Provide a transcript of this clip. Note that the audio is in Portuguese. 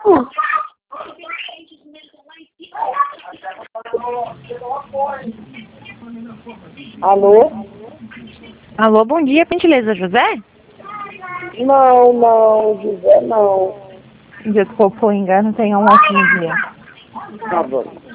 Alô? Alô, bom dia, gentileza, José? Não, José, não. Desculpa o engano, tem um aqui no dia. Tá bom.